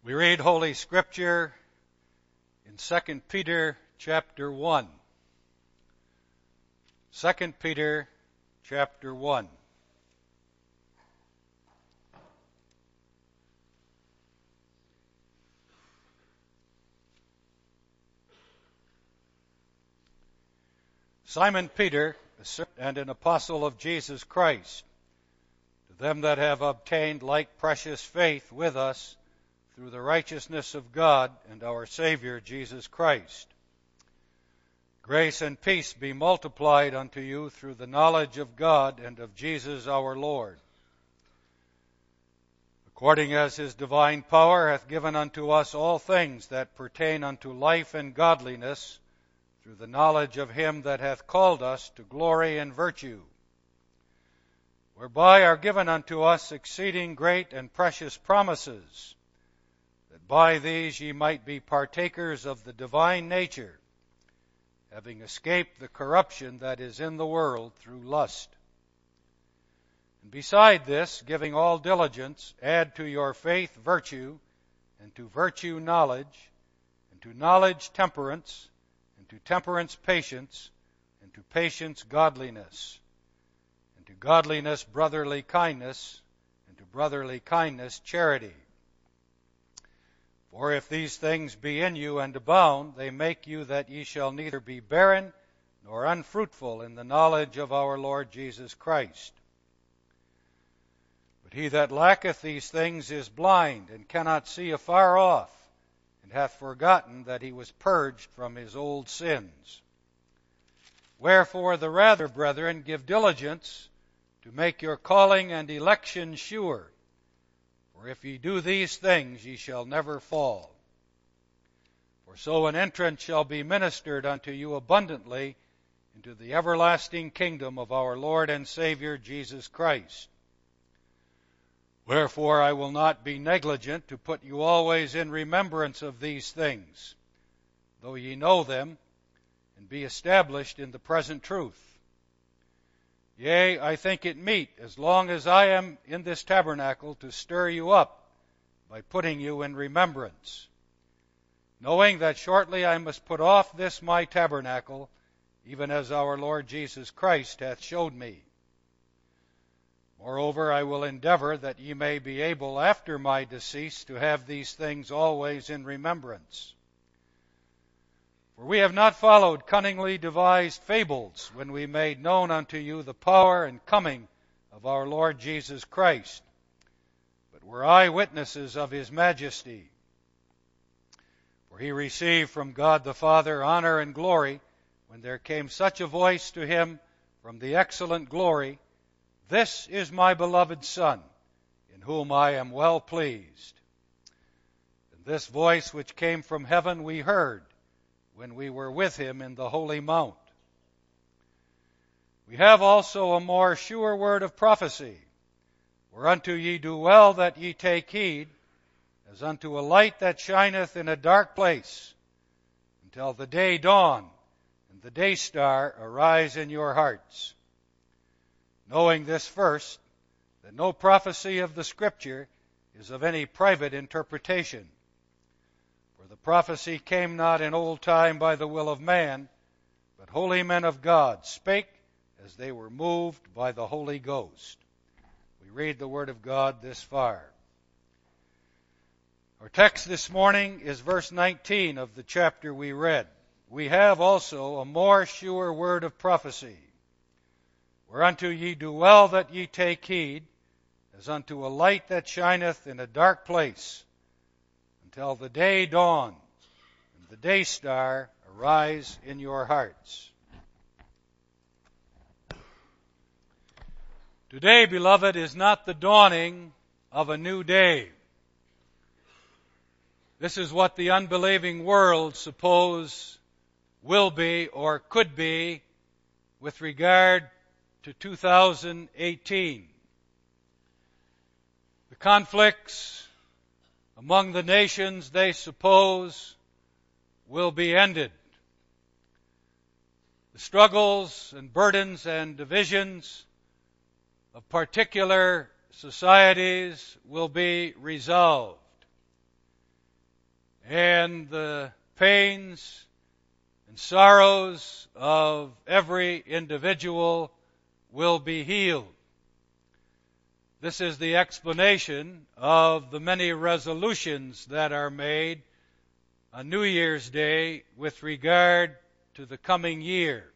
We read Holy Scripture in 2 Peter chapter 1. 2 Peter chapter 1. Simon Peter, a servant and an apostle of Jesus Christ, to them that have obtained like precious faith with us through the righteousness of God and our Savior Jesus Christ. Grace and peace be multiplied unto you through the knowledge of God and of Jesus our Lord, according as his divine power hath given unto us all things that pertain unto life and godliness, through the knowledge of him that hath called us to glory and virtue, whereby are given unto us exceeding great and precious promises, that by these ye might be partakers of the divine nature, having escaped the corruption that is in the world through lust. And beside this, giving all diligence, add to your faith virtue, and to virtue knowledge, and to knowledge temperance, and to temperance patience, and to patience godliness, and to godliness brotherly kindness, and to brotherly kindness charity. For if these things be in you and abound, they make you that ye shall neither be barren nor unfruitful in the knowledge of our Lord Jesus Christ. But he that lacketh these things is blind, and cannot see afar off, and hath forgotten that he was purged from his old sins. Wherefore the rather, brethren, give diligence to make your calling and election sure. For if ye do these things, ye shall never fall. For so an entrance shall be ministered unto you abundantly into the everlasting kingdom of our Lord and Savior Jesus Christ. Wherefore I will not be negligent to put you always in remembrance of these things, though ye know them, and be established in the present truth. Yea, I think it meet, as long as I am in this tabernacle, to stir you up by putting you in remembrance, knowing that shortly I must put off this my tabernacle, even as our Lord Jesus Christ hath showed me. Moreover, I will endeavor that ye may be able after my decease to have these things always in remembrance. For we have not followed cunningly devised fables when we made known unto you the power and coming of our Lord Jesus Christ, but were eyewitnesses of his majesty. For he received from God the Father honor and glory, when there came such a voice to him from the excellent glory, This is my beloved Son, in whom I am well pleased. And this voice which came from heaven we heard, when we were with him in the holy mount. We have also a more sure word of prophecy, whereunto ye do well that ye take heed, as unto a light that shineth in a dark place, until the day dawn and the day star arise in your hearts. Knowing this first, that no prophecy of the Scripture is of any private interpretation. For the prophecy came not in old time by the will of man, but holy men of God spake as they were moved by the Holy Ghost. We read the Word of God this far. Our text this morning is verse 19 of the chapter we read. We have also a more sure word of prophecy, whereunto ye do well that ye take heed, as unto a light that shineth in a dark place, until the day dawn and the day star arise in your hearts. Today, beloved, is not the dawning of a new day. This is what the unbelieving world suppose will be or could be with regard to 2018. The conflicts among the nations they suppose will be ended. The struggles and burdens and divisions of particular societies will be resolved. and the pains and sorrows of every individual will be healed. This is the explanation of the many resolutions that are made on New Year's Day with regard to the coming year.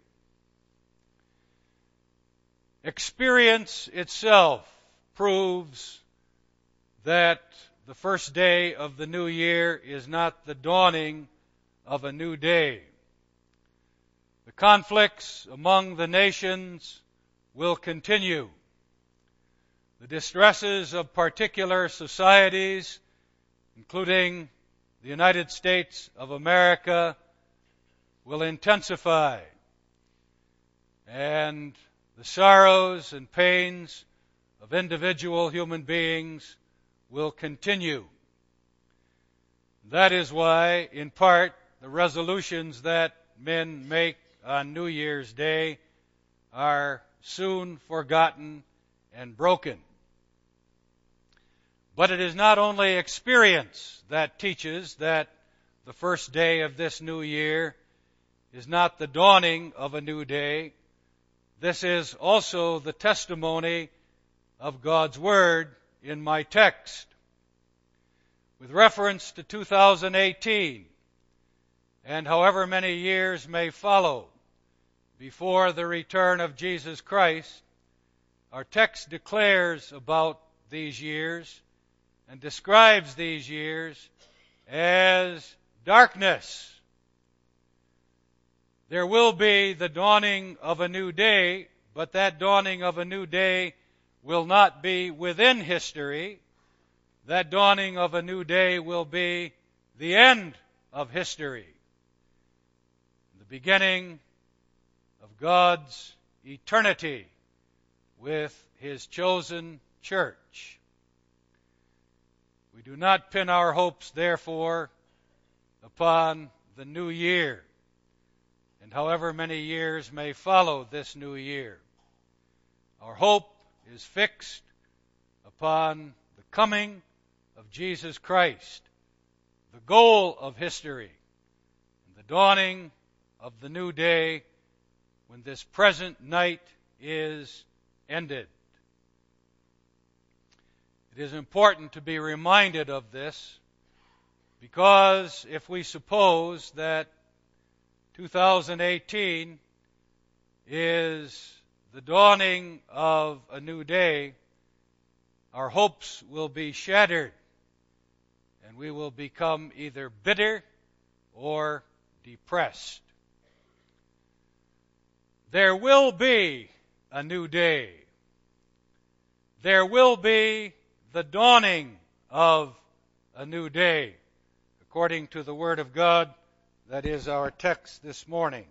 Experience itself proves that the first day of the new year is not the dawning of a new day. The conflicts among the nations will continue. The distresses of particular societies, including the United States of America, will intensify. And the sorrows and pains of individual human beings will continue. That is why, in part, the resolutions that men make on New Year's Day are soon forgotten and broken. But it is not only experience that teaches that the first day of this new year is not the dawning of a new day. This is also the testimony of God's Word in my text. With reference to 2018, and however many years may follow before the return of Jesus Christ, our text declares about these years and describes these years as darkness. There will be the dawning of a new day, but that dawning of a new day will not be within history. That dawning of a new day will be the end of history, the beginning of God's eternity with His chosen church. We do not pin our hopes, therefore, upon the new year, and however many years may follow this new year. Our hope is fixed upon the coming of Jesus Christ, the goal of history, and the dawning of the new day when this present night is ended. It is important to be reminded of this, because if we suppose that 2018 is the dawning of a new day, our hopes will be shattered, and we will become either bitter or depressed. There will be a new day. There will be the dawning of a new day, according to the Word of God that is our text this morning.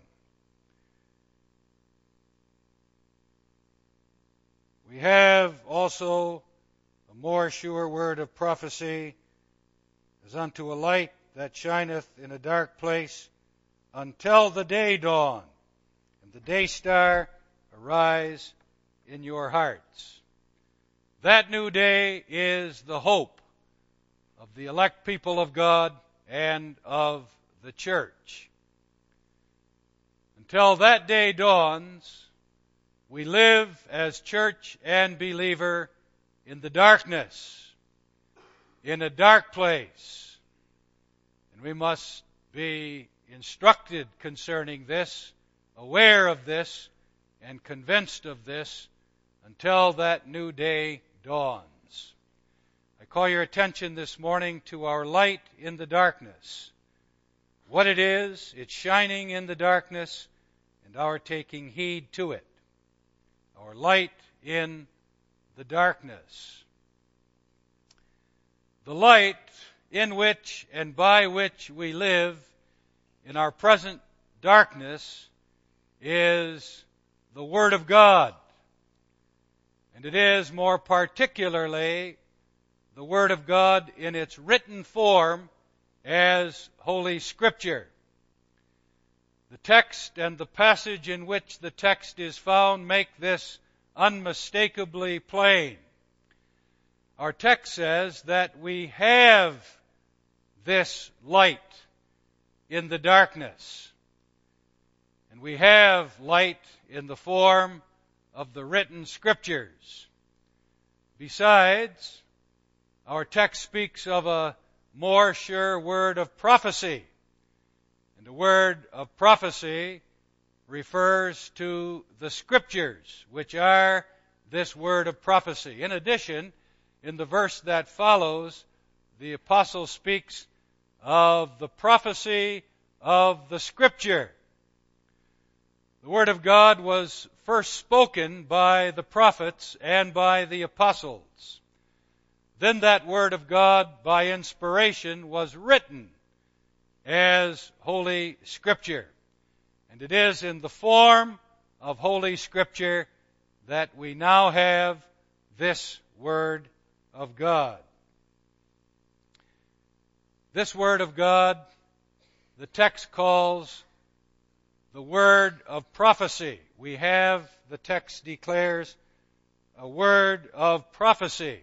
We have also a more sure word of prophecy, as unto a light that shineth in a dark place, until the day dawn, and the day star arise in your hearts. That new day is the hope of the elect people of God and of the church. Until that day dawns, we live as church and believer in the darkness, in a dark place. And we must be instructed concerning this, aware of this, and convinced of this until that new day dawns. I call your attention this morning to our light in the darkness. What it is, it's shining in the darkness, and our taking heed to it. Our light in the darkness. The light in which and by which we live in our present darkness is the Word of God. And it is more particularly the Word of God in its written form as Holy Scripture. The text and the passage in which the text is found make this unmistakably plain. Our text says that we have this light in the darkness. And we have light in the form of the written Scriptures. Besides, our text speaks of a more sure word of prophecy. And the word of prophecy refers to the Scriptures, which are this word of prophecy. In addition, in the verse that follows, the apostle speaks of the prophecy of the Scripture. The Word of God was first spoken by the prophets and by the apostles. Then that Word of God, by inspiration, was written as Holy Scripture. And it is in the form of Holy Scripture that we now have this Word of God. This Word of God, the text calls the word of prophecy. We have, the text declares, a word of prophecy.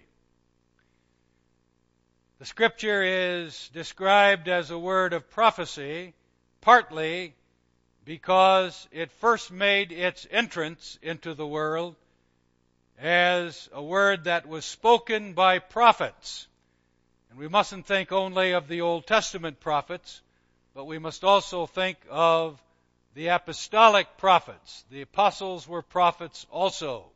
The Scripture is described as a word of prophecy partly because it first made its entrance into the world as a word that was spoken by prophets. And we mustn't think only of the Old Testament prophets, but we must also think of the apostolic prophets. The apostles were prophets also.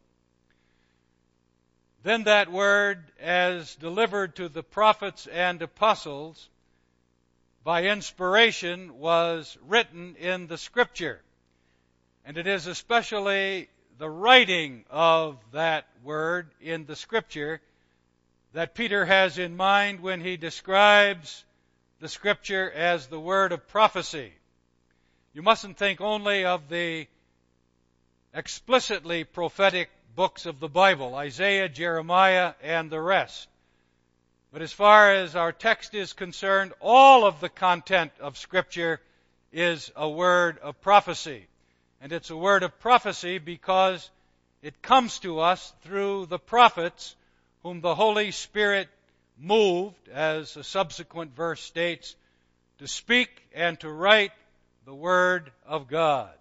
Then that word, as delivered to the prophets and apostles by inspiration, was written in the Scripture. And it is especially the writing of that word in the Scripture that Peter has in mind when he describes the Scripture as the word of prophecy. You mustn't think only of the explicitly prophetic books of the Bible, Isaiah, Jeremiah, and the rest. But as far as our text is concerned, all of the content of Scripture is a word of prophecy. And it's a word of prophecy because it comes to us through the prophets whom the Holy Spirit moved, as a subsequent verse states, to speak and to write the Word of God.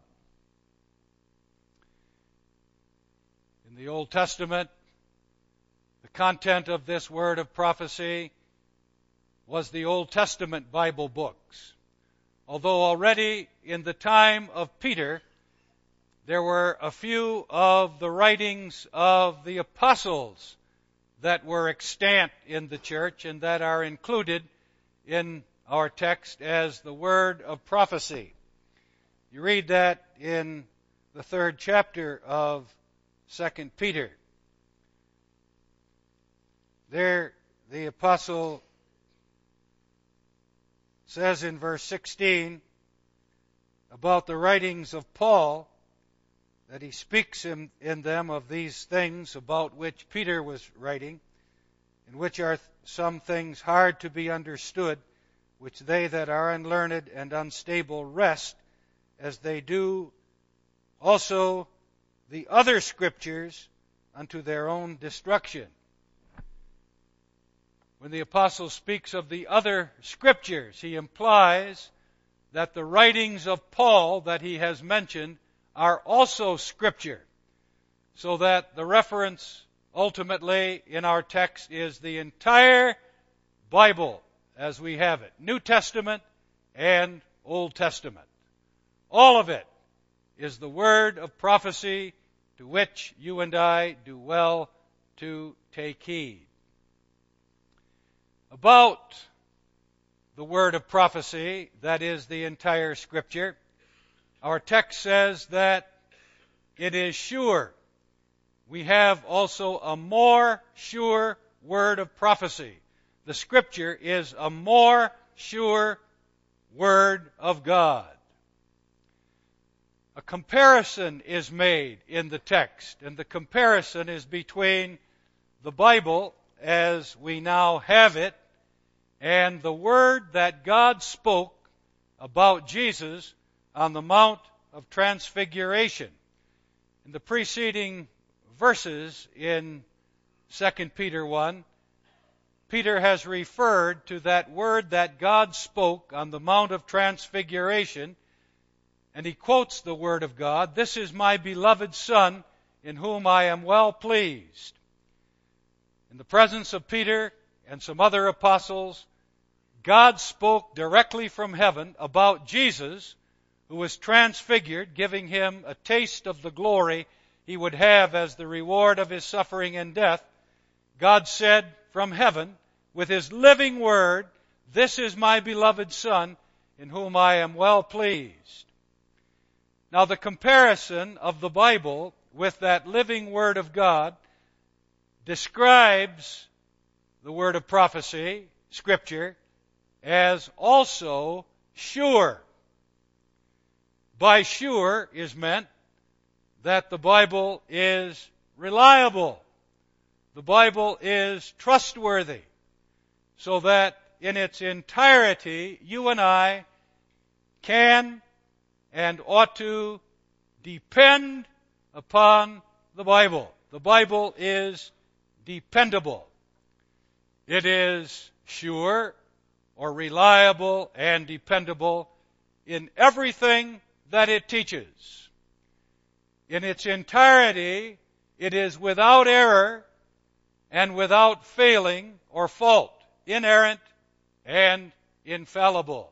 In the Old Testament, the content of this word of prophecy was the Old Testament Bible books. Although already in the time of Peter, there were a few of the writings of the apostles that were extant in the church and that are included in our text as the word of prophecy. You read that in the 3rd chapter of 2 Peter. There, the apostle says in verse 16 about the writings of Paul that he speaks in them of these things about which Peter was writing, in which are some things hard to be understood, which they that are unlearned and unstable wrest, as they do also the other Scriptures unto their own destruction. When the apostle speaks of the other Scriptures, he implies that the writings of Paul that he has mentioned are also Scripture, so that the reference ultimately in our text is the entire Bible as we have it, New Testament and Old Testament. All of it is the word of prophecy to which you and I do well to take heed. About the word of prophecy, that is the entire Scripture, our text says that it is sure. We have also a more sure word of prophecy. The Scripture is a more sure word of God. A comparison is made in the text, and the comparison is between the Bible as we now have it and the word that God spoke about Jesus on the Mount of Transfiguration. In the preceding verses in 2 Peter 1, Peter has referred to that word that God spoke on the Mount of Transfiguration, and he quotes the Word of God, "This is my beloved Son, in whom I am well pleased." In the presence of Peter and some other apostles, God spoke directly from heaven about Jesus, who was transfigured, giving him a taste of the glory he would have as the reward of his suffering and death. God said from heaven, with his living word, "This is my beloved Son, in whom I am well pleased." Now, the comparison of the Bible with that living word of God describes the word of prophecy, Scripture, as also sure. By sure is meant that the Bible is reliable. The Bible is trustworthy, so that in its entirety you and I can and ought to depend upon the Bible. The Bible is dependable. It is sure or reliable and dependable in everything that it teaches. In its entirety, it is without error and without failing or fault, inerrant and infallible.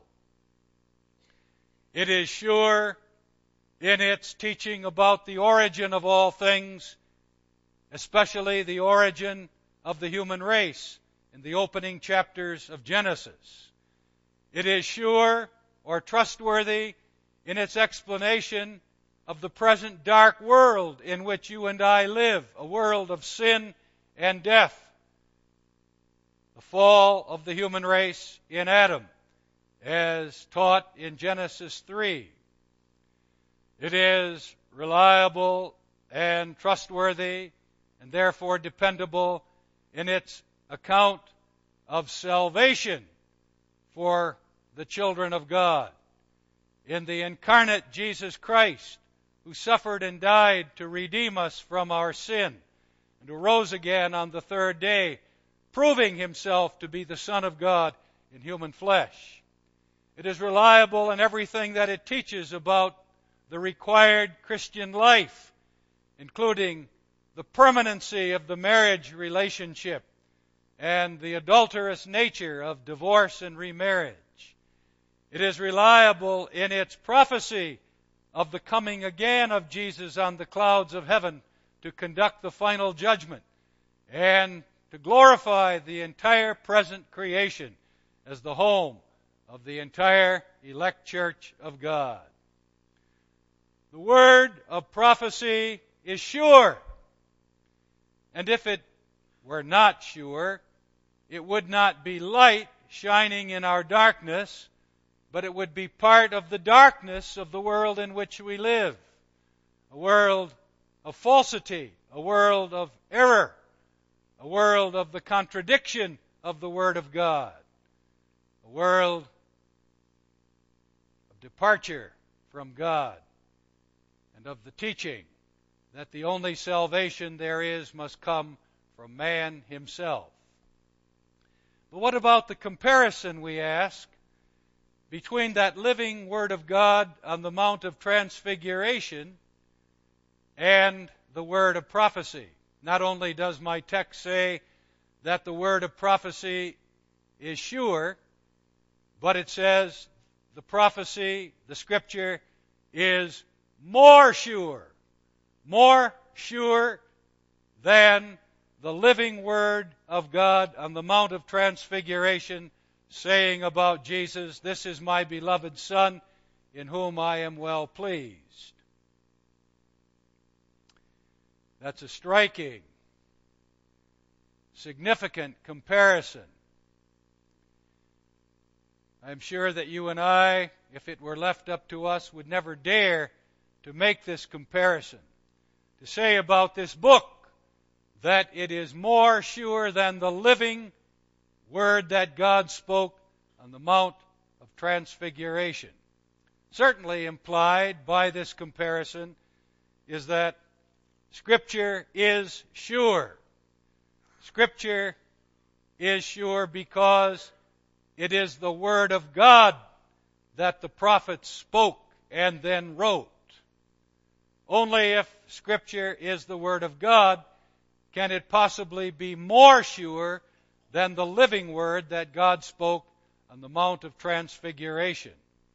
It is sure in its teaching about the origin of all things, especially the origin of the human race in the opening chapters of Genesis. It is sure or trustworthy in its explanation of the present dark world in which you and I live, a world of sin and death, the fall of the human race in Adam, as taught in Genesis 3. It is reliable and trustworthy and therefore dependable in its account of salvation for the children of God, in the incarnate Jesus Christ, who suffered and died to redeem us from our sin, and who rose again on the third day, proving himself to be the Son of God in human flesh. It is reliable in everything that it teaches about the required Christian life, including the permanency of the marriage relationship and the adulterous nature of divorce and remarriage. It is reliable in its prophecy of the coming again of Jesus on the clouds of heaven to conduct the final judgment and to glorify the entire present creation as the home of the entire elect church of God. The word of prophecy is sure, and if it were not sure, it would not be light shining in our darkness, but it would be part of the darkness of the world in which we live, a world of falsity, a world of error, a world of the contradiction of the Word of God, a world of departure from God and of the teaching that the only salvation there is must come from man himself. But what about the comparison, we ask, between that living Word of God on the Mount of Transfiguration and the word of prophecy? Not only does my text say that the word of prophecy is sure, but it says the prophecy, the Scripture, is more sure than the living Word of God on the Mount of Transfiguration, saying about Jesus, "This is my beloved Son, in whom I am well pleased." That's a striking, significant comparison. I'm sure that you and I, if it were left up to us, would never dare to make this comparison, to say about this book that it is more sure than the living Word that God spoke on the Mount of Transfiguration. Certainly implied by this comparison is that Scripture is sure. Scripture is sure because it is the Word of God that the prophets spoke and then wrote. Only if Scripture is the Word of God can it possibly be more sure than the living Word that God spoke on the Mount of Transfiguration.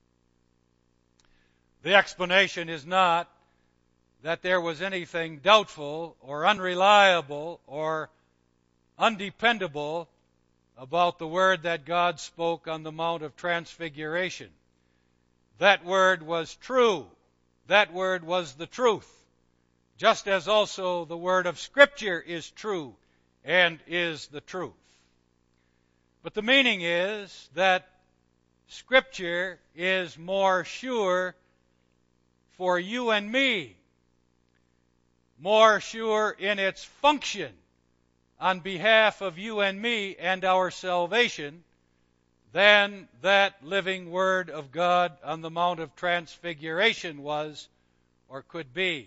The explanation is not that there was anything doubtful or unreliable or undependable about the Word that God spoke on the Mount of Transfiguration. That Word was true. That Word was the truth, just as also the Word of Scripture is true and is the truth. But the meaning is that Scripture is more sure for you and me, more sure in its function on behalf of you and me and our salvation than that living Word of God on the Mount of Transfiguration was or could be.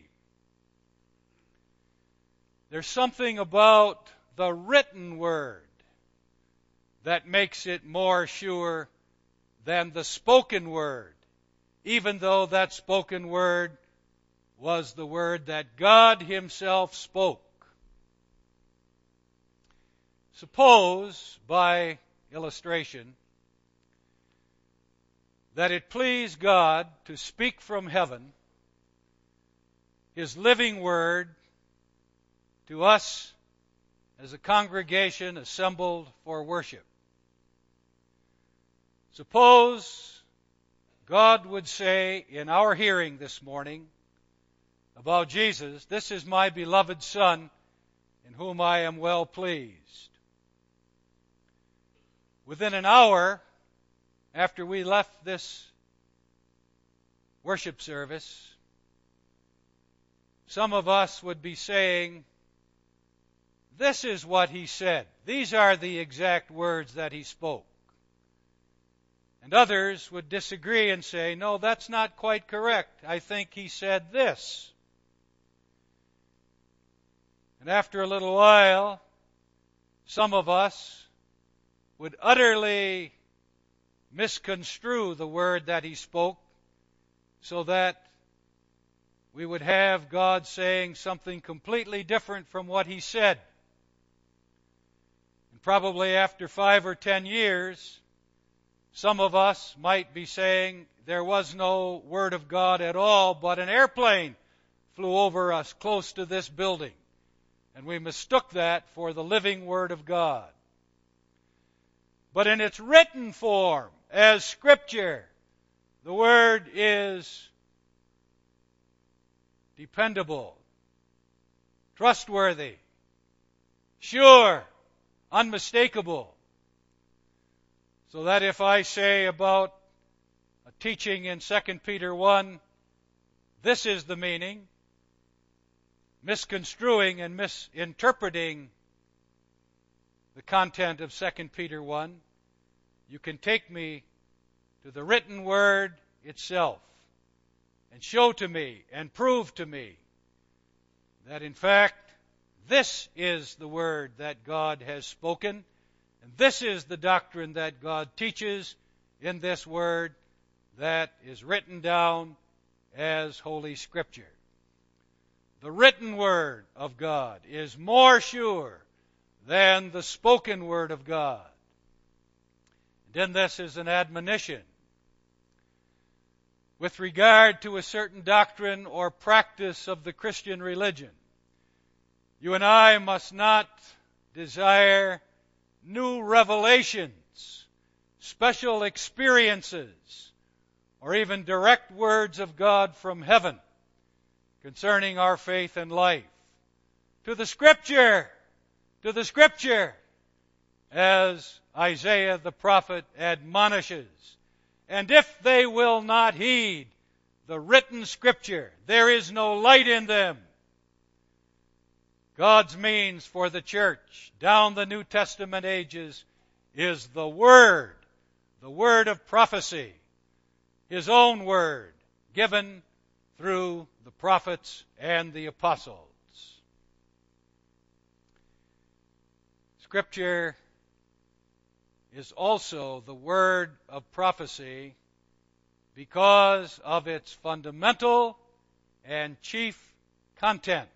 There's something about the written Word that makes it more sure than the spoken Word, even though that spoken Word was the Word that God Himself spoke. Suppose, by illustration, that it pleased God to speak from heaven His living Word to us as a congregation assembled for worship. Suppose God would say in our hearing this morning about Jesus, "This is my beloved Son, in whom I am well pleased." Within an hour after we left this worship service, some of us would be saying, "This is what He said. These are the exact words that He spoke." And others would disagree and say, "No, that's not quite correct. I think He said this." And after a little while, some of us would utterly misconstrue the word that He spoke so that we would have God saying something completely different from what He said. And probably after 5 or 10 years, some of us might be saying there was no Word of God at all, but an airplane flew over us close to this building, and we mistook that for the living Word of God. But in its written form, as Scripture, the Word is dependable, trustworthy, sure, unmistakable. So that if I say about a teaching in 2 Peter 1, this is the meaning, misconstruing and misinterpreting the content of 2 Peter 1, you can take me to the written Word itself and show to me and prove to me that in fact this is the Word that God has spoken, and this is the doctrine that God teaches in this Word that is written down as Holy Scripture. The written Word of God is more sure than the spoken Word of God. And in this is an admonition. With regard to a certain doctrine or practice of the Christian religion, you and I must not desire new revelations, special experiences, or even direct words of God from heaven concerning our faith and life. To the Scripture, as Isaiah the prophet admonishes. And if they will not heed the written Scripture, there is no light in them. God's means for the church down the New Testament ages is the Word of prophecy, His own Word, given through the prophets and the apostles. Scripture is also the word of prophecy because of its fundamental and chief content.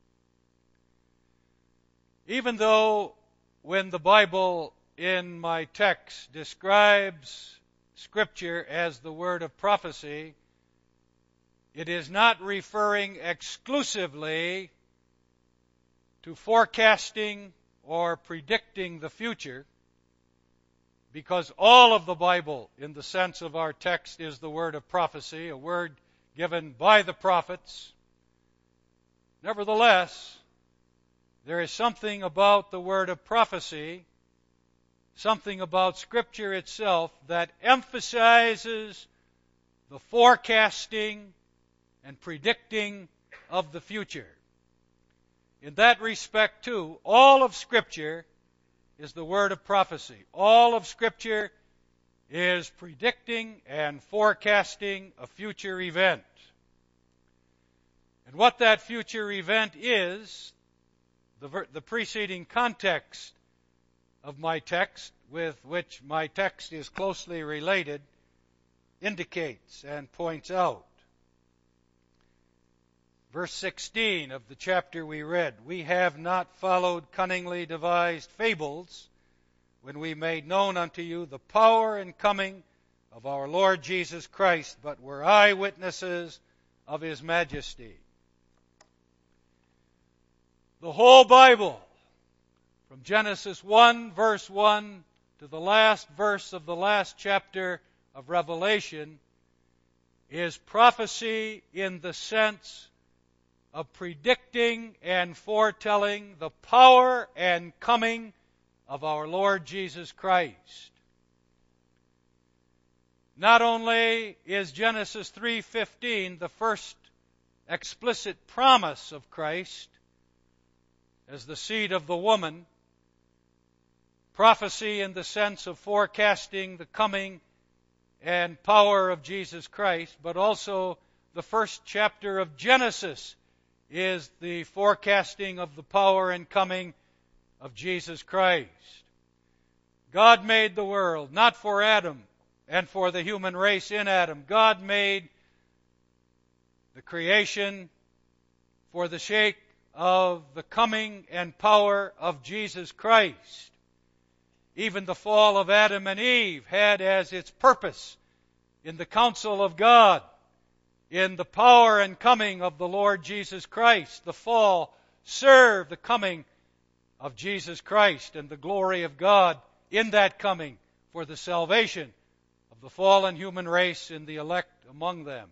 Even though when the Bible in my text describes Scripture as the word of prophecy, it is not referring exclusively to forecasting or predicting the future, because all of the Bible, in the sense of our text, is the word of prophecy, a word given by the prophets. Nevertheless, there is something about the word of prophecy, something about Scripture itself, that emphasizes the forecasting and predicting of the future. In that respect, too, all of Scripture is the word of prophecy. All of Scripture is predicting and forecasting a future event. And what that future event is, the preceding context of my text, with which my text is closely related, indicates and points out. Verse 16 of the chapter we read, "We have not followed cunningly devised fables when we made known unto you the power and coming of our Lord Jesus Christ, but were eyewitnesses of His majesty." The whole Bible, from Genesis 1, verse 1, to the last verse of the last chapter of Revelation, is prophecy in the sense of predicting and foretelling the power and coming of our Lord Jesus Christ. Not only is Genesis 3:15 the first explicit promise of Christ as the seed of the woman, prophecy in the sense of forecasting the coming and power of Jesus Christ, but also the first chapter of Genesis is the forecasting of the power and coming of Jesus Christ. God made the world, not for Adam and for the human race in Adam. God made the creation for the sake of the coming and power of Jesus Christ. Even the fall of Adam and Eve had as its purpose in the counsel of God, in the power and coming of the Lord Jesus Christ. The fall served the coming of Jesus Christ and the glory of God in that coming for the salvation of the fallen human race and the elect among them.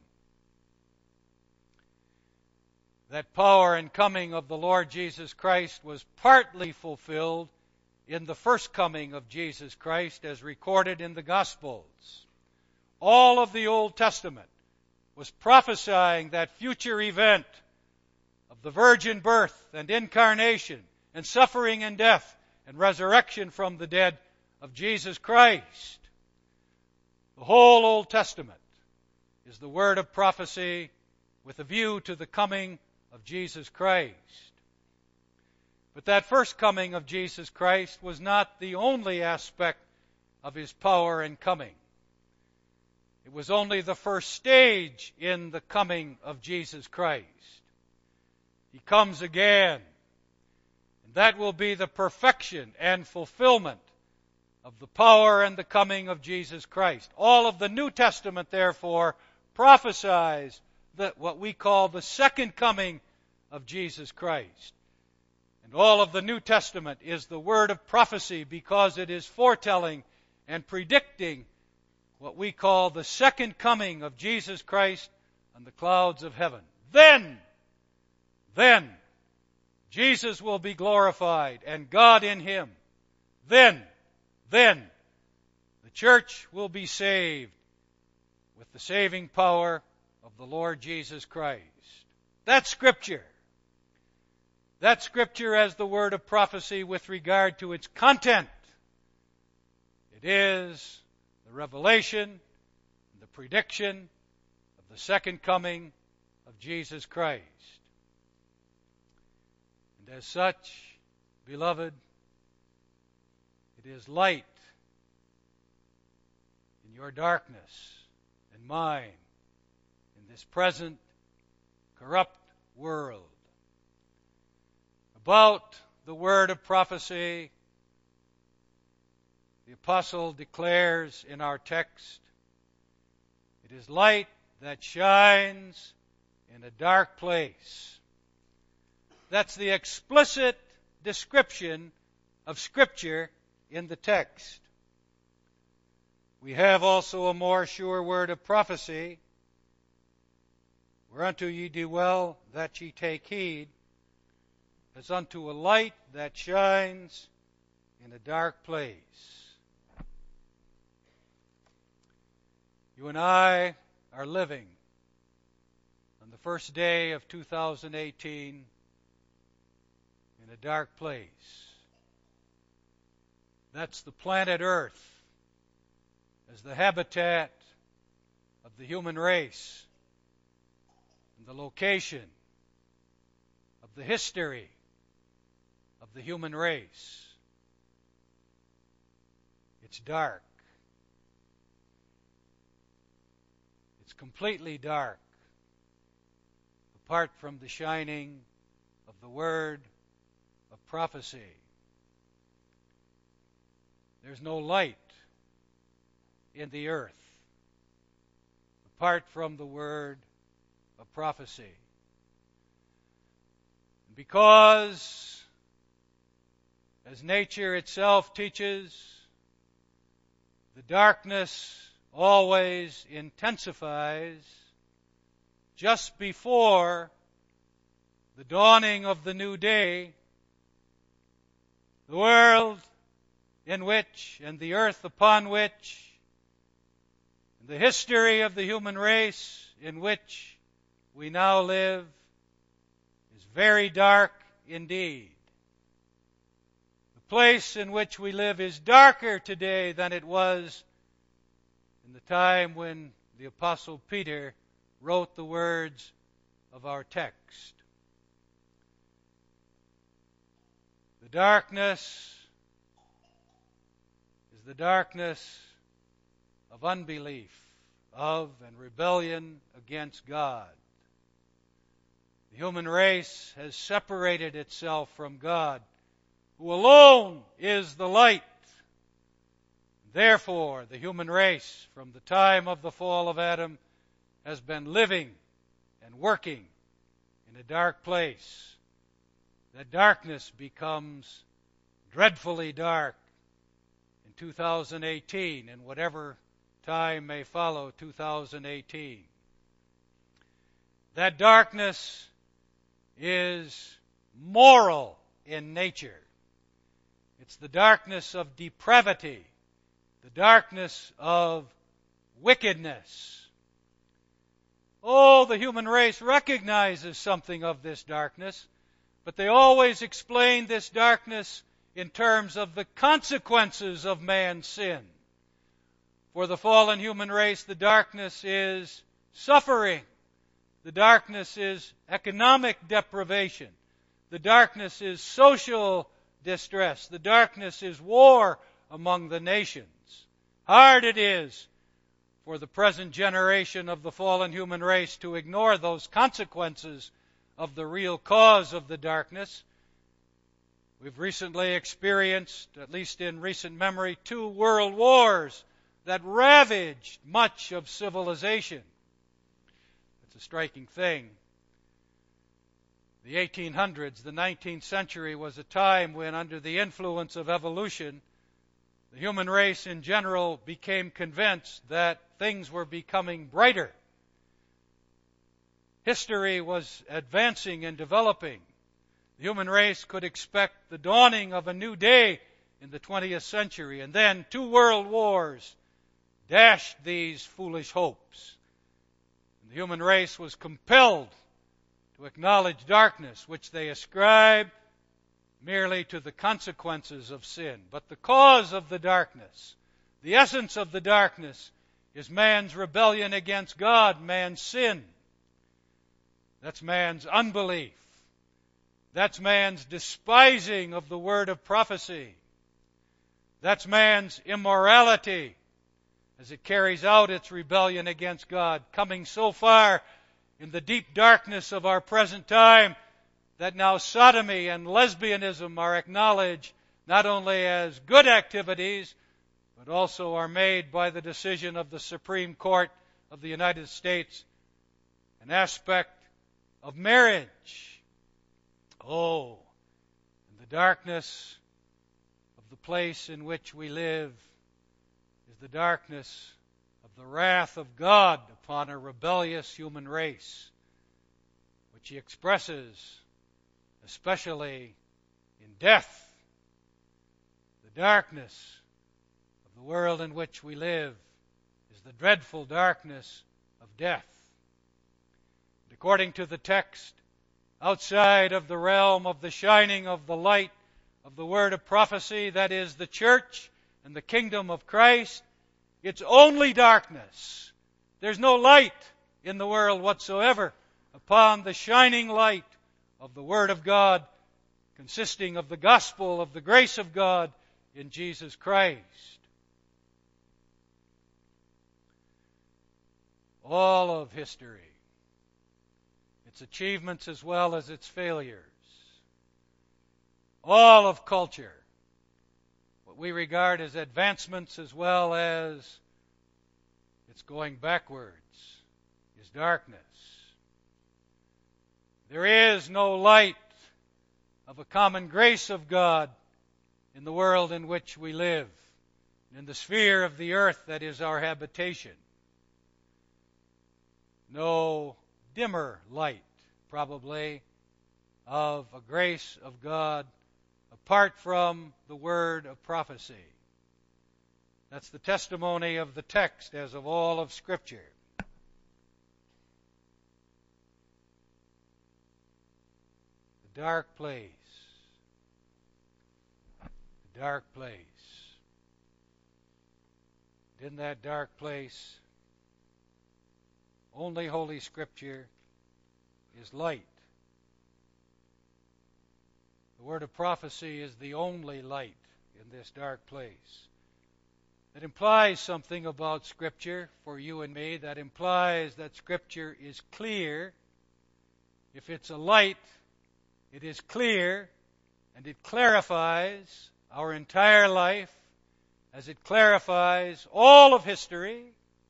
That power and coming of the Lord Jesus Christ was partly fulfilled in the first coming of Jesus Christ as recorded in the Gospels. All of the Old Testament was prophesying that future event of the virgin birth and incarnation and suffering and death and resurrection from the dead of Jesus Christ. The whole Old Testament is the word of prophecy with a view to the coming of Jesus Christ. But that first coming of Jesus Christ was not the only aspect of His power and coming. It was only the first stage in the coming of Jesus Christ. He comes again, and that will be the perfection and fulfillment of the power and the coming of Jesus Christ. All of the New Testament, therefore, prophesies what we call the second coming of Jesus Christ. And all of the New Testament is the word of prophecy because it is foretelling and predicting what we call the second coming of Jesus Christ on the clouds of heaven. Then, Jesus will be glorified and God in Him. Then, the church will be saved with the saving power of the Lord Jesus Christ. That's Scripture. That's Scripture as the word of prophecy with regard to its content. It is the revelation and the prediction of the second coming of Jesus Christ. And as such, beloved, it is light your darkness and mine in this present corrupt world. About the word of prophecy, the apostle declares in our text, it is light that shines in a dark place. That's the explicit description of Scripture in the text. We have also a more sure word of prophecy, whereunto ye do well that ye take heed, as unto a light that shines in a dark place. You and I are living on the first day of 2018 in a dark place. That's the planet Earth as the habitat of the human race, and the location of the history of the human race. It's dark. It's completely dark, apart from the shining of the word of prophecy. There's no light in the earth apart from the word of prophecy. Because, as nature itself teaches, the darkness always intensifies just before the dawning of the new day. The world in which, and the earth upon which, and the history of the human race in which we now live is very dark indeed. The place in which we live is darker today than it was in the time when the Apostle Peter wrote the words of our text. The darkness is the darkness of unbelief, of and rebellion against God. The human race has separated itself from God, who alone is the light. Therefore, the human race, from the time of the fall of Adam, has been living and working in a dark place. That darkness becomes dreadfully dark in 2018 and whatever time may follow 2018. That darkness is moral in nature. It's the darkness of depravity, the darkness of wickedness. Oh, the human race recognizes something of this darkness, but they always explain this darkness in terms of the consequences of man's sin. For the fallen human race, the darkness is suffering. The darkness is economic deprivation. The darkness is social distress. The darkness is war among the nations. Hard it is for the present generation of the fallen human race to ignore those consequences of the real cause of the darkness. We've recently experienced, at least in recent memory, 2 world wars that ravaged much of civilization. It's a striking thing. The 1800s, the 19th century, was a time when, under the influence of evolution, the human race in general became convinced that things were becoming brighter. History was advancing and developing. The human race could expect the dawning of a new day in the 20th century, and then 2 world wars dashed these foolish hopes. And the human race was compelled to acknowledge darkness, which they ascribed merely to the consequences of sin. But the cause of the darkness, the essence of the darkness, is man's rebellion against God, man's sin. That's man's unbelief. That's man's despising of the word of prophecy. That's man's immorality. as it carries out its rebellion against God, coming so far in the deep darkness of our present time that now sodomy and lesbianism are acknowledged not only as good activities, but also are made by the decision of the Supreme Court of the United States an aspect of marriage. Oh, in the darkness of the place in which we live is the darkness of the wrath of God upon a rebellious human race, which He expresses especially in death. The darkness of the world in which we live is the dreadful darkness of death. And according to the text, outside of the realm of the shining of the light of the word of prophecy, that is the church and the kingdom of Christ, it's only darkness. There's no light in the world whatsoever upon the shining light of the Word of God, consisting of the gospel of the grace of God in Jesus Christ. All of history, its achievements as well as its failures, all of culture, what we regard as advancements as well as its going backwards, is darkness. There is no light of a common grace of God in the world in which we live, in the sphere of the earth that is our habitation. No dimmer light, probably, of a grace of God apart from the word of prophecy. That's the testimony of the text as of all of Scripture. The dark place. The dark place. In that dark place, only Holy Scripture is light. The word of prophecy is the only light in this dark place. That implies something about Scripture for you and me. That implies that Scripture is clear. If it's a light, it is clear, and it clarifies our entire life as it clarifies all of history.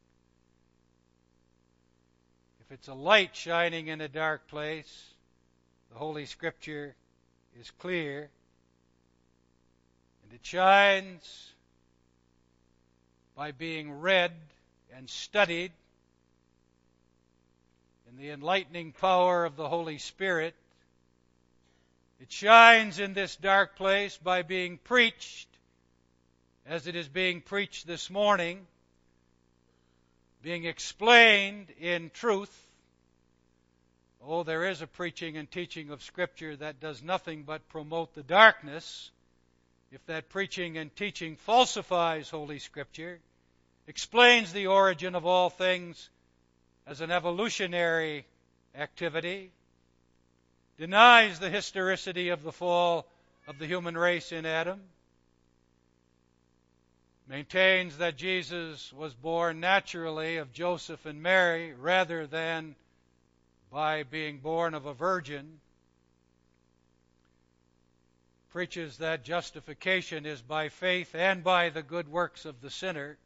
If it's a light shining in a dark place, the Holy Scripture is clear, and it shines by being read and studied in the enlightening power of the Holy Spirit. It shines in this dark place by being preached as it is being preached this morning, being explained in truth. Oh, there is a preaching and teaching of Scripture that does nothing but promote the darkness. If that preaching and teaching falsifies Holy Scripture, explains the origin of all things as an evolutionary activity, denies the historicity of the fall of the human race in Adam, maintains that Jesus was born naturally of Joseph and Mary rather than by being born of a virgin, preaches that justification is by faith and by the good works of the sinner,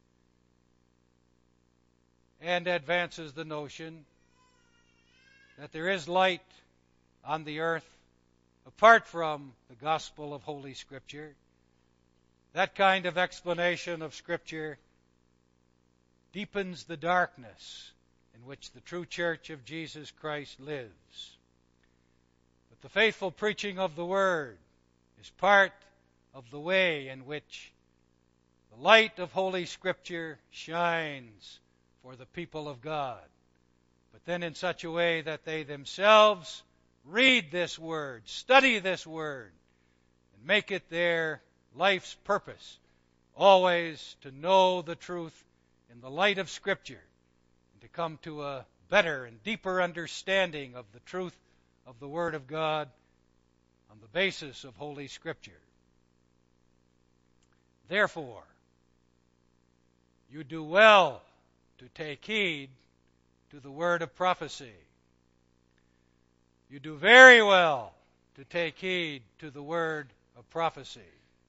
and advances the notion that there is light on the earth apart from the gospel of Holy Scripture. That kind of explanation of Scripture deepens the darkness in which the true church of Jesus Christ lives. But the faithful preaching of the Word is part of the way in which the light of Holy Scripture shines for the people of God, but then in such a way that they themselves read this Word, study this Word, and make it their life's purpose, always to know the truth in the light of Scripture, and to come to a better and deeper understanding of the truth of the Word of God on the basis of Holy Scripture. Therefore, You do well to take heed to the word of prophecy. You do very well to take heed to the word of prophecy.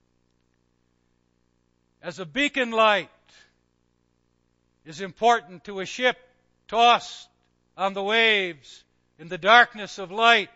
As a beacon light is important to a ship tossed on the waves in the darkness of light,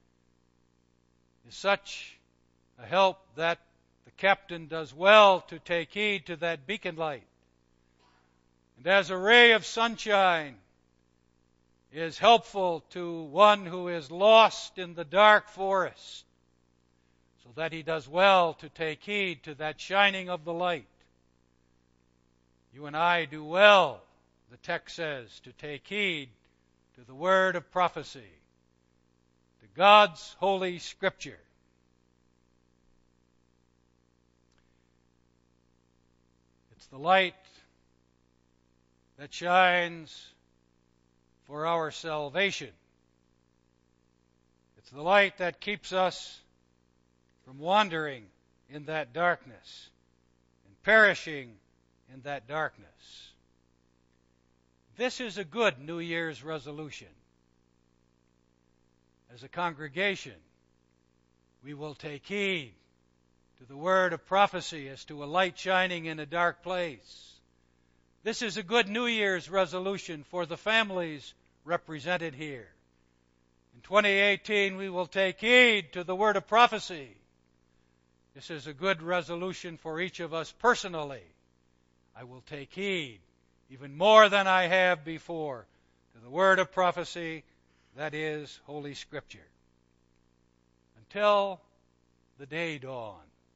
is such a help that the captain does well to take heed to that beacon light. And as a ray of sunshine is helpful to one who is lost in the dark forest, so that he does well to take heed to that shining of the light. You and I do well, the text says, to take heed to the word of prophecy, to God's holy scripture. It's the light that shines for our salvation. It's the light that keeps us from wandering in that darkness and perishing in that darkness. This is a good New Year's resolution. As a congregation, we will take heed to the word of prophecy as to a light shining in a dark place. This is a good New Year's resolution for the families represented here. In 2018, we will take heed to the word of prophecy. This is a good resolution for each of us personally. I will take heed, even more than I have before, to the word of prophecy, that is, Holy Scripture. Until the day dawn,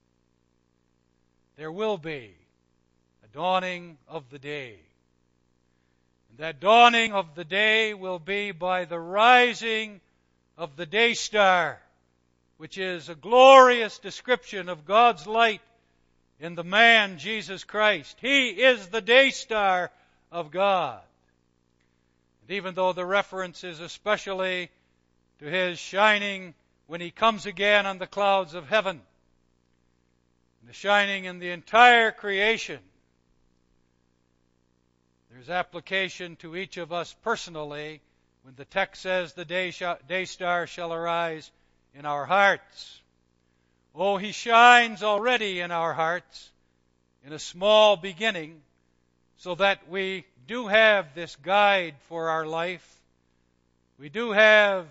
there will be a dawning of the day. And that dawning of the day will be by the rising of the day star, which is a glorious description of God's light in the man, Jesus Christ. He is the day star of God. And even though the reference is especially to his shining when he comes again on the clouds of heaven, and the shining in the entire creation, there's application to each of us personally when the text says the day star shall arise in our hearts. Oh, he shines already in our hearts in a small beginning, so that we do have this guide for our life. We do have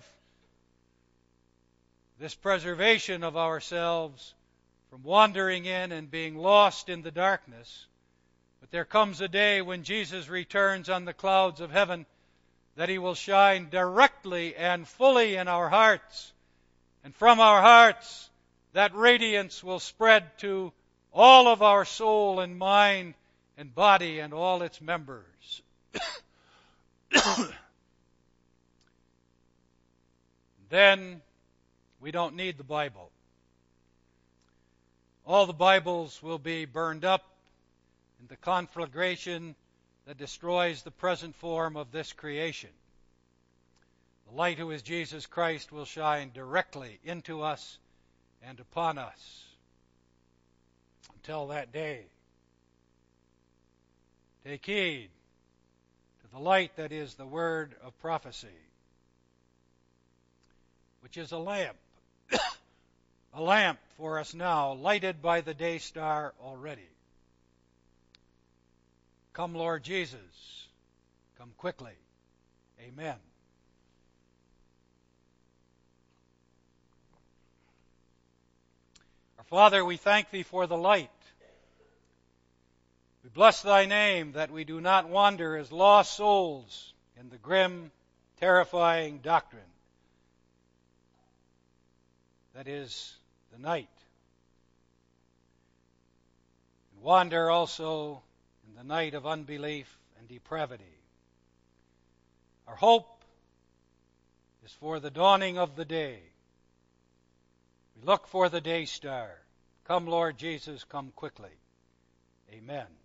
this preservation of ourselves from wandering in and being lost in the darkness. But there comes a day when Jesus returns on the clouds of heaven that he will shine directly and fully in our hearts. And from our hearts, that radiance will spread to all of our soul and mind and body and all its members. Then we don't need the Bible. All the Bibles will be burned up in the conflagration that destroys the present form of this creation. The light who is Jesus Christ will shine directly into us and upon us. Until that day, take heed to the light that is the word of prophecy, which is a lamp, a lamp for us now, lighted by the day star already. Come, Lord Jesus, come quickly. Amen. Our Father, we thank Thee for the light. We bless Thy name that we do not wander as lost souls in the grim, terrifying doctrine that is the night. And wander also in the night of unbelief and depravity. Our hope is for the dawning of the day. We look for the day star. Come, Lord Jesus, come quickly. Amen.